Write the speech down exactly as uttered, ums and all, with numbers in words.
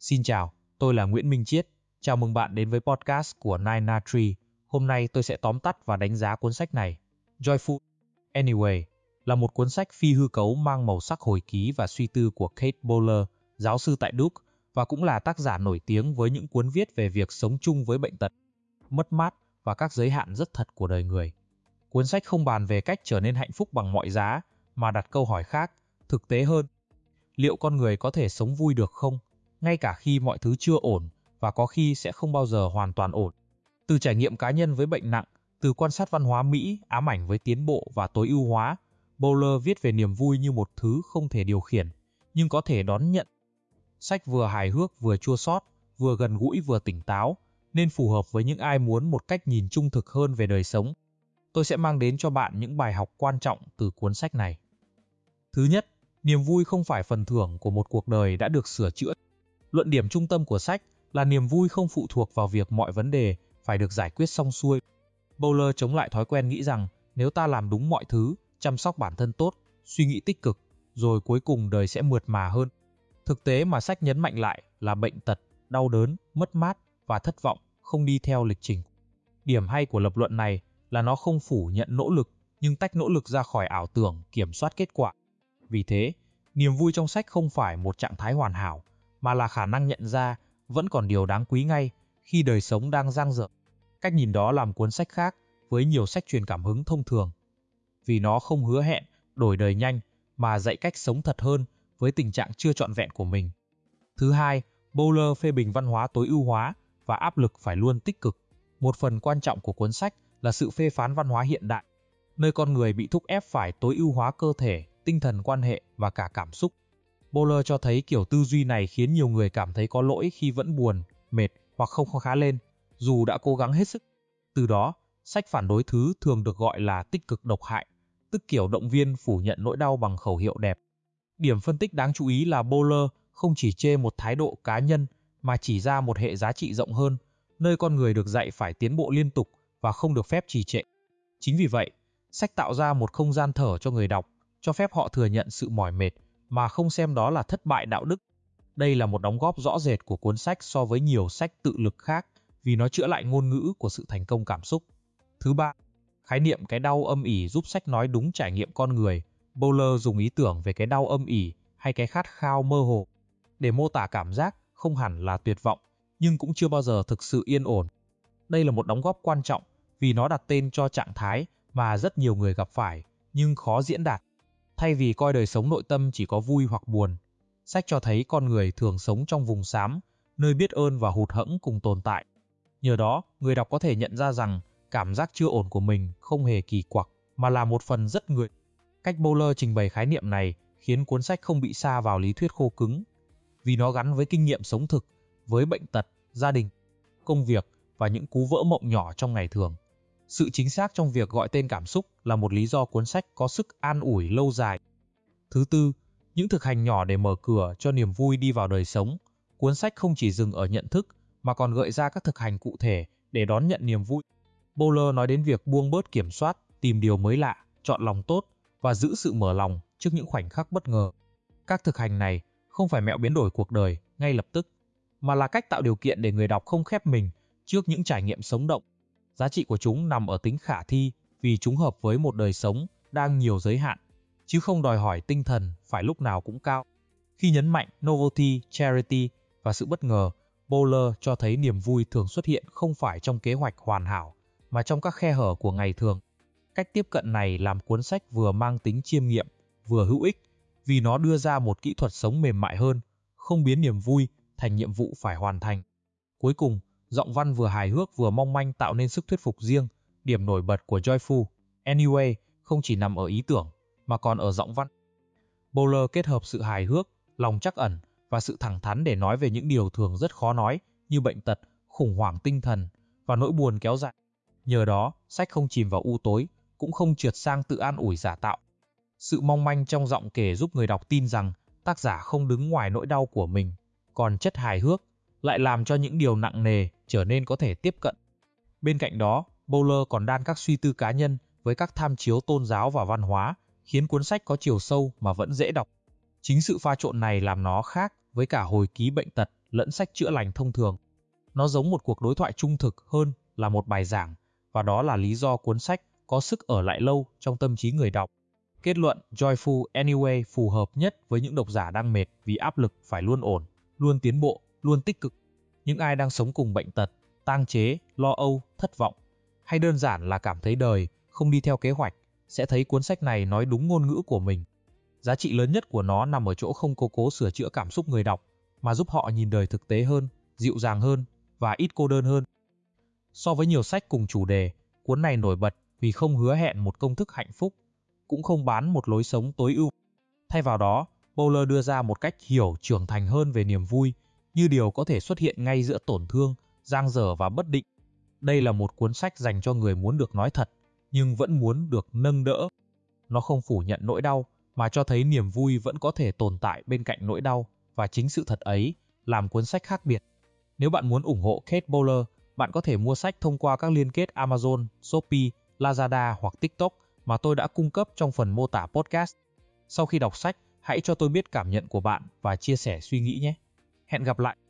Xin chào, tôi là Nguyễn Minh Chiết. Chào mừng bạn đến với podcast của Nine Na Tree. Hôm nay tôi sẽ tóm tắt và đánh giá cuốn sách này. Joyful Anyway là một cuốn sách phi hư cấu mang màu sắc hồi ký và suy tư của Kate Bowler, giáo sư tại Duke, và cũng là tác giả nổi tiếng với những cuốn viết về việc sống chung với bệnh tật, mất mát và các giới hạn rất thật của đời người. Cuốn sách không bàn về cách trở nên hạnh phúc bằng mọi giá, mà đặt câu hỏi khác, thực tế hơn. Liệu con người có thể sống vui được không, ngay cả khi mọi thứ chưa ổn và có khi sẽ không bao giờ hoàn toàn ổn? Từ trải nghiệm cá nhân với bệnh nặng, từ quan sát văn hóa Mỹ ám ảnh với tiến bộ và tối ưu hóa, Bowler viết về niềm vui như một thứ không thể điều khiển, nhưng có thể đón nhận. Sách vừa hài hước vừa chua xót, vừa gần gũi vừa tỉnh táo, nên phù hợp với những ai muốn một cách nhìn trung thực hơn về đời sống. Tôi sẽ mang đến cho bạn những bài học quan trọng từ cuốn sách này. Thứ nhất, niềm vui không phải phần thưởng của một cuộc đời đã được sửa chữa. Luận điểm trung tâm của sách là niềm vui không phụ thuộc vào việc mọi vấn đề phải được giải quyết xong xuôi. Bowler chống lại thói quen nghĩ rằng nếu ta làm đúng mọi thứ, chăm sóc bản thân tốt, suy nghĩ tích cực, rồi cuối cùng đời sẽ mượt mà hơn. Thực tế mà sách nhấn mạnh lại là bệnh tật, đau đớn, mất mát và thất vọng không đi theo lịch trình. Điểm hay của lập luận này là nó không phủ nhận nỗ lực, nhưng tách nỗ lực ra khỏi ảo tưởng kiểm soát kết quả. Vì thế, niềm vui trong sách không phải một trạng thái hoàn hảo, mà là khả năng nhận ra vẫn còn điều đáng quý ngay khi đời sống đang dang dở. Cách nhìn đó làm cuốn sách khác với nhiều sách truyền cảm hứng thông thường, vì nó không hứa hẹn đổi đời nhanh mà dạy cách sống thật hơn với tình trạng chưa trọn vẹn của mình. Thứ hai, Bowler phê bình văn hóa tối ưu hóa và áp lực phải luôn tích cực. Một phần quan trọng của cuốn sách là sự phê phán văn hóa hiện đại, nơi con người bị thúc ép phải tối ưu hóa cơ thể, tinh thần, quan hệ và cả cảm xúc. Bowler cho thấy kiểu tư duy này khiến nhiều người cảm thấy có lỗi khi vẫn buồn, mệt hoặc không khá lên, dù đã cố gắng hết sức. Từ đó, sách phản đối thứ thường được gọi là tích cực độc hại, tức kiểu động viên phủ nhận nỗi đau bằng khẩu hiệu đẹp. Điểm phân tích đáng chú ý là Bowler không chỉ chê một thái độ cá nhân mà chỉ ra một hệ giá trị rộng hơn, nơi con người được dạy phải tiến bộ liên tục và không được phép trì trệ. Chính vì vậy, sách tạo ra một không gian thở cho người đọc, cho phép họ thừa nhận sự mỏi mệt mà không xem đó là thất bại đạo đức. Đây là một đóng góp rõ rệt của cuốn sách so với nhiều sách tự lực khác vì nó chữa lại ngôn ngữ của sự thành công cảm xúc. Thứ ba, khái niệm cái đau âm ỉ giúp sách nói đúng trải nghiệm con người. Bowler dùng ý tưởng về cái đau âm ỉ hay cái khát khao mơ hồ để mô tả cảm giác không hẳn là tuyệt vọng, nhưng cũng chưa bao giờ thực sự yên ổn. Đây là một đóng góp quan trọng vì nó đặt tên cho trạng thái mà rất nhiều người gặp phải nhưng khó diễn đạt. Thay vì coi đời sống nội tâm chỉ có vui hoặc buồn, sách cho thấy con người thường sống trong vùng xám, nơi biết ơn và hụt hẫng cùng tồn tại. Nhờ đó, người đọc có thể nhận ra rằng cảm giác chưa ổn của mình không hề kỳ quặc, mà là một phần rất người. Cách Bowler trình bày khái niệm này khiến cuốn sách không bị sa vào lý thuyết khô cứng, vì nó gắn với kinh nghiệm sống thực, với bệnh tật, gia đình, công việc và những cú vỡ mộng nhỏ trong ngày thường. Sự chính xác trong việc gọi tên cảm xúc là một lý do cuốn sách có sức an ủi lâu dài. Thứ tư, những thực hành nhỏ để mở cửa cho niềm vui đi vào đời sống. Cuốn sách không chỉ dừng ở nhận thức mà còn gợi ra các thực hành cụ thể để đón nhận niềm vui. Bowler nói đến việc buông bớt kiểm soát, tìm điều mới lạ, chọn lòng tốt và giữ sự mở lòng trước những khoảnh khắc bất ngờ. Các thực hành này không phải mẹo biến đổi cuộc đời ngay lập tức, mà là cách tạo điều kiện để người đọc không khép mình trước những trải nghiệm sống động. Giá trị của chúng nằm ở tính khả thi vì chúng hợp với một đời sống đang nhiều giới hạn, chứ không đòi hỏi tinh thần phải lúc nào cũng cao. Khi nhấn mạnh novelty, charity và sự bất ngờ, Bowler cho thấy niềm vui thường xuất hiện không phải trong kế hoạch hoàn hảo, mà trong các khe hở của ngày thường. Cách tiếp cận này làm cuốn sách vừa mang tính chiêm nghiệm, vừa hữu ích, vì nó đưa ra một kỹ thuật sống mềm mại hơn, không biến niềm vui thành nhiệm vụ phải hoàn thành. Cuối cùng, giọng văn vừa hài hước vừa mong manh tạo nên sức thuyết phục riêng. Điểm nổi bật của Joyful Anyway không chỉ nằm ở ý tưởng, mà còn ở giọng văn. Bowler kết hợp sự hài hước, lòng trắc ẩn và sự thẳng thắn để nói về những điều thường rất khó nói như bệnh tật, khủng hoảng tinh thần và nỗi buồn kéo dài. Nhờ đó, sách không chìm vào u tối, cũng không trượt sang tự an ủi giả tạo. Sự mong manh trong giọng kể giúp người đọc tin rằng tác giả không đứng ngoài nỗi đau của mình, còn chất hài hước lại làm cho những điều nặng nề trở nên có thể tiếp cận. Bên cạnh đó, Bowler còn đan các suy tư cá nhân với các tham chiếu tôn giáo và văn hóa, khiến cuốn sách có chiều sâu mà vẫn dễ đọc. Chính sự pha trộn này làm nó khác với cả hồi ký bệnh tật lẫn sách chữa lành thông thường. Nó giống một cuộc đối thoại trung thực hơn là một bài giảng, và đó là lý do cuốn sách có sức ở lại lâu trong tâm trí người đọc. Kết luận, Joyful Anyway phù hợp nhất với những độc giả đang mệt vì áp lực phải luôn ổn, luôn tiến bộ, luôn tích cực. Những ai đang sống cùng bệnh tật, tang chế, lo âu, thất vọng, hay đơn giản là cảm thấy đời không đi theo kế hoạch, sẽ thấy cuốn sách này nói đúng ngôn ngữ của mình. Giá trị lớn nhất của nó nằm ở chỗ không cố cố sửa chữa cảm xúc người đọc, mà giúp họ nhìn đời thực tế hơn, dịu dàng hơn và ít cô đơn hơn. So với nhiều sách cùng chủ đề, cuốn này nổi bật vì không hứa hẹn một công thức hạnh phúc, cũng không bán một lối sống tối ưu. Thay vào đó, Bowler đưa ra một cách hiểu trưởng thành hơn về niềm vui, như điều có thể xuất hiện ngay giữa tổn thương, dang dở và bất định. Đây là một cuốn sách dành cho người muốn được nói thật, nhưng vẫn muốn được nâng đỡ. Nó không phủ nhận nỗi đau, mà cho thấy niềm vui vẫn có thể tồn tại bên cạnh nỗi đau, và chính sự thật ấy làm cuốn sách khác biệt. Nếu bạn muốn ủng hộ Kate Bowler, bạn có thể mua sách thông qua các liên kết Amazon, Shopee, Lazada hoặc TikTok mà tôi đã cung cấp trong phần mô tả podcast. Sau khi đọc sách, hãy cho tôi biết cảm nhận của bạn và chia sẻ suy nghĩ nhé. Hẹn gặp lại!